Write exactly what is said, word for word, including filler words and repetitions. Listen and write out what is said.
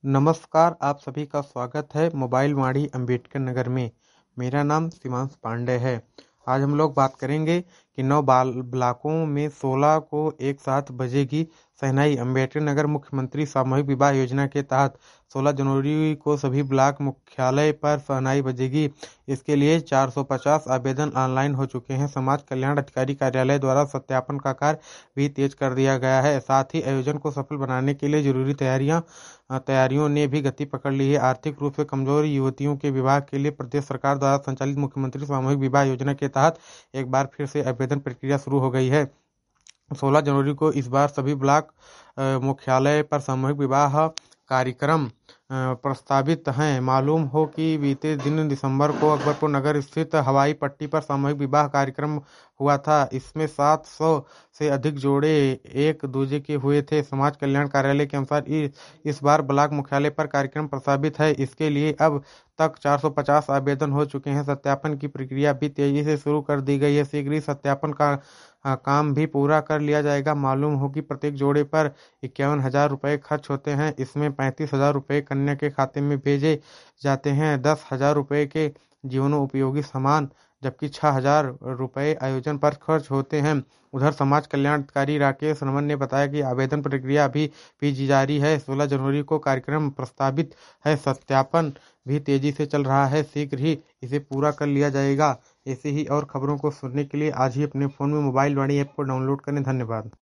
नमस्कार, आप सभी का स्वागत है मोबाइल वाणी अंबेडकर नगर में। मेरा नाम सीमांश पांडे है। आज हम लोग बात करेंगे कि नौ बाल ब्लॉकों में सोलह को एक साथ बजेगी शहनाई। अंबेडकर नगर मुख्यमंत्री सामूहिक विवाह योजना के तहत सोलह जनवरी को सभी ब्लॉक मुख्यालय पर शहनाई बजेगी। इसके लिए चार सौ पचास आवेदन ऑनलाइन हो चुके हैं। समाज कल्याण अधिकारी कार्यालय द्वारा सत्यापन का कार्य भी तेज कर दिया गया है। साथ ही आयोजन को सफल बनाने के लिए जरूरी तैयारियां तैयारियों ने भी गति पकड़ ली है। आर्थिक रूप से कमजोर युवतियों के विवाह के लिए प्रदेश सरकार द्वारा संचालित मुख्यमंत्री सामूहिक विवाह योजना के तहत एक बार फिर से आवेदन प्रक्रिया शुरू हो गई है। सोलह जनवरी को इस बार सभी ब्लॉक मुख्यालय पर सामूहिक विवाह कार्यक्रम प्रस्तावित हैं। मालूम हो कि बीते दिन दिसंबर को अकबरपुर नगर स्थित हवाई पट्टी पर सामूहिक विवाह कार्यक्रम हुआ था। इसमें सात सौ से अधिक जोड़े एक दूजे के हुए थे। समाज कल्याण कार्यालय के अनुसार इस बार ब्लॉक मुख्यालय पर कार्यक्रम प्रस्तावित है। इसके लिए अब तक चार सौ पचास आवेदन हो चुके हैं। सत्यापन की प्रक्रिया भी तेजी से शुरू कर दी गई है। शीघ्र ही सत्यापन का काम भी पूरा कर लिया जाएगा। मालूम हो कि प्रत्येक जोड़े पर इक्यावन हजार रुपये खर्च होते हैं। इसमें पैंतीस हजार रुपये कन्या के खाते में भेजे जाते हैं। दस हजार रुपये के जीवनोपयोगी सामान जबकि छह हजार रुपये आयोजन पर खर्च होते हैं। उधर समाज कल्याण अधिकारी राकेश रमन ने बताया कि आवेदन प्रक्रिया अभी भी जारी है। सोलह जनवरी को कार्यक्रम प्रस्तावित है। सत्यापन भी तेजी से चल रहा है। शीघ्र ही इसे पूरा कर लिया जाएगा। ऐसे ही और खबरों को सुनने के लिए आज ही अपने फोन में मोबाइल वाणी ऐप को डाउनलोड करें। धन्यवाद।